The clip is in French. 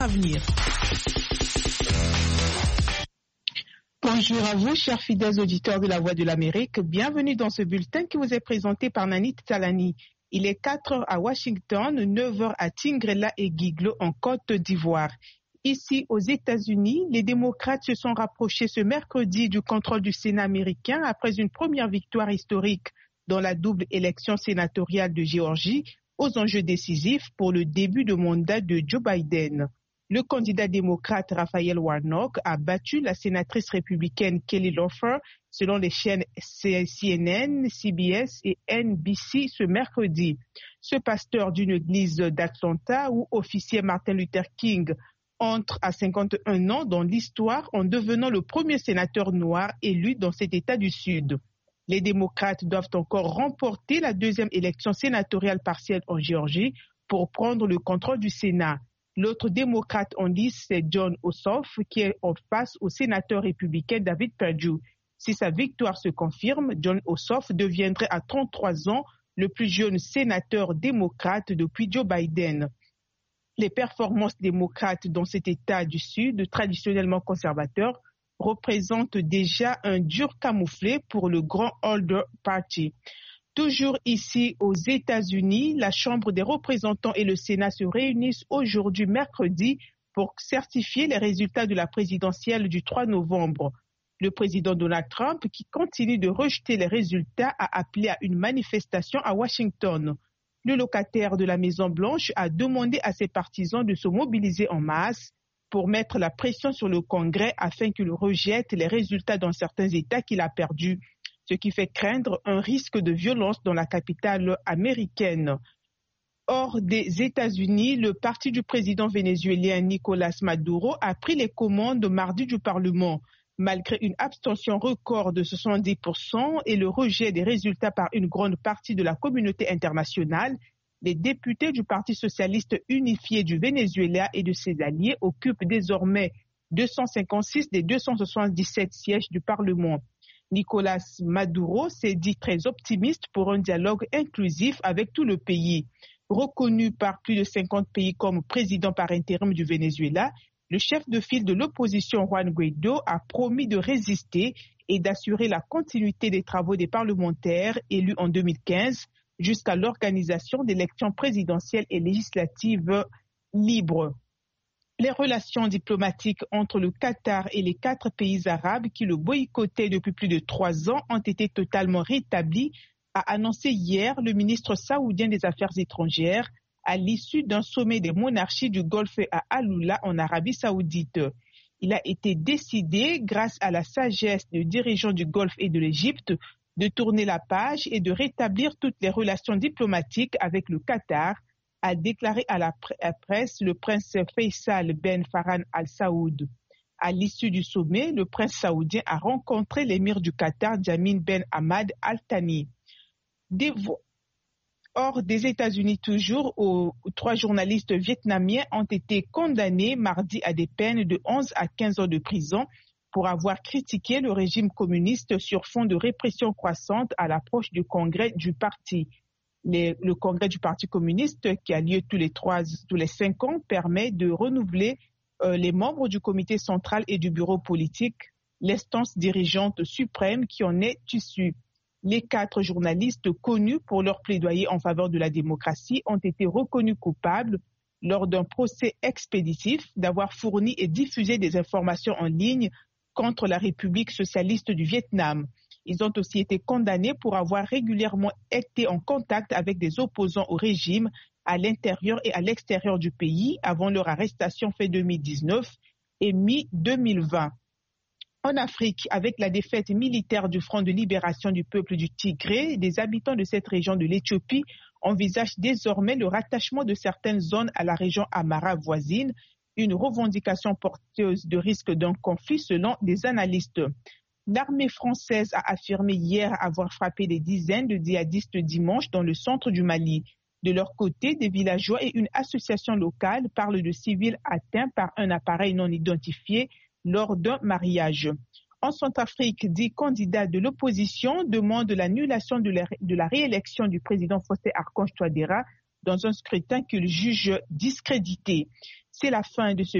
Avenir. Bonjour à vous, chers fidèles auditeurs de la Voix de l'Amérique. Bienvenue dans ce bulletin qui vous est présenté par Nanit Talani. Il est 4h à Washington, 9h à Tingrela et Guiglo en Côte d'Ivoire. Ici, aux États-Unis, les démocrates se sont rapprochés ce mercredi du contrôle du Sénat américain après une première victoire historique dans la double élection sénatoriale de Géorgie aux enjeux décisifs pour le début de mandat de Joe Biden. Le candidat démocrate Raphaël Warnock a battu la sénatrice républicaine Kelly Loeffler selon les chaînes CNN, CBS et NBC ce mercredi. Ce pasteur d'une église d'Atlanta où officier Martin Luther King entre à 51 ans dans l'histoire en devenant le premier sénateur noir élu dans cet État du Sud. Les démocrates doivent encore remporter la deuxième élection sénatoriale partielle en Géorgie pour prendre le contrôle du Sénat. L'autre démocrate en lice, c'est Jon Ossoff, qui est en face au sénateur républicain David Perdue. Si sa victoire se confirme, Jon Ossoff deviendrait à 33 ans le plus jeune sénateur démocrate depuis Joe Biden. Les performances démocrates dans cet État du Sud, traditionnellement conservateur, représentent déjà un dur camouflet pour le Grand Older Party. Toujours ici aux États-Unis, la Chambre des représentants et le Sénat se réunissent aujourd'hui mercredi pour certifier les résultats de la présidentielle du 3 novembre. Le président Donald Trump, qui continue de rejeter les résultats, a appelé à une manifestation à Washington. Le locataire de la Maison-Blanche a demandé à ses partisans de se mobiliser en masse pour mettre la pression sur le Congrès afin qu'il rejette les résultats dans certains États qu'il a perdus, ce qui fait craindre un risque de violence dans la capitale américaine. Hors des États-Unis, le parti du président vénézuélien Nicolás Maduro a pris les commandes mardi du Parlement. Malgré une abstention record de 70% et le rejet des résultats par une grande partie de la communauté internationale, les députés du Parti socialiste unifié du Venezuela et de ses alliés occupent désormais 256 des 277 sièges du Parlement. Nicolás Maduro s'est dit très optimiste pour un dialogue inclusif avec tout le pays. Reconnu par plus de 50 pays comme président par intérim du Venezuela, le chef de file de l'opposition Juan Guaidó a promis de résister et d'assurer la continuité des travaux des parlementaires élus en 2015 jusqu'à l'organisation d'élections présidentielles et législatives libres. Les relations diplomatiques entre le Qatar et les 4 pays arabes qui le boycottaient depuis plus de 3 ans ont été totalement rétablies, a annoncé hier le ministre saoudien des Affaires étrangères à l'issue d'un sommet des monarchies du Golfe à Aloula en Arabie saoudite. Il a été décidé, grâce à la sagesse des dirigeants du Golfe et de l'Égypte, de tourner la page et de rétablir toutes les relations diplomatiques avec le Qatar, a déclaré à la presse le prince Faisal Ben Farhan Al Saoud. À l'issue du sommet, le prince saoudien a rencontré l'émir du Qatar, Jamin Ben Hamad Al Thani. Hors des États-Unis toujours, 3 journalistes vietnamiens ont été condamnés mardi à des peines de 11 à 15 ans de prison pour avoir critiqué le régime communiste sur fond de répression croissante à l'approche du congrès du parti. Le congrès du Parti communiste, qui a lieu tous les 5 ans, permet de renouveler les membres du comité central et du bureau politique, l'instance dirigeante suprême qui en est issue. Les 4 journalistes connus pour leur plaidoyer en faveur de la démocratie ont été reconnus coupables lors d'un procès expéditif d'avoir fourni et diffusé des informations en ligne contre la République socialiste du Vietnam. Ils ont aussi été condamnés pour avoir régulièrement été en contact avec des opposants au régime à l'intérieur et à l'extérieur du pays avant leur arrestation fin 2019 et mi-2020. En Afrique, avec la défaite militaire du Front de libération du peuple du Tigré, des habitants de cette région de l'Éthiopie envisagent désormais le rattachement de certaines zones à la région Amhara voisine, une revendication porteuse de risque d'un conflit selon des analystes. L'armée française a affirmé hier avoir frappé des dizaines de djihadistes dimanche dans le centre du Mali. De leur côté, des villageois et une association locale parlent de civils atteints par un appareil non identifié lors d'un mariage. En Centrafrique, 10 candidats de l'opposition demandent l'annulation de la réélection du président Faustin Archange Touadéra dans un scrutin qu'ils jugent discrédité. C'est la fin de ce